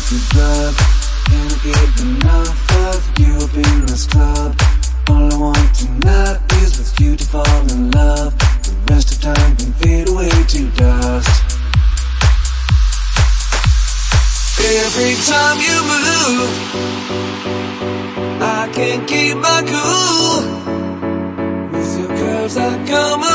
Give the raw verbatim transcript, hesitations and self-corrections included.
like a drug. Can't get enough of you up in this club. All I want tonight is with you to fall in love. The rest of time can fade away to dust. Every time you move, I can't keep my cool. With your curves I come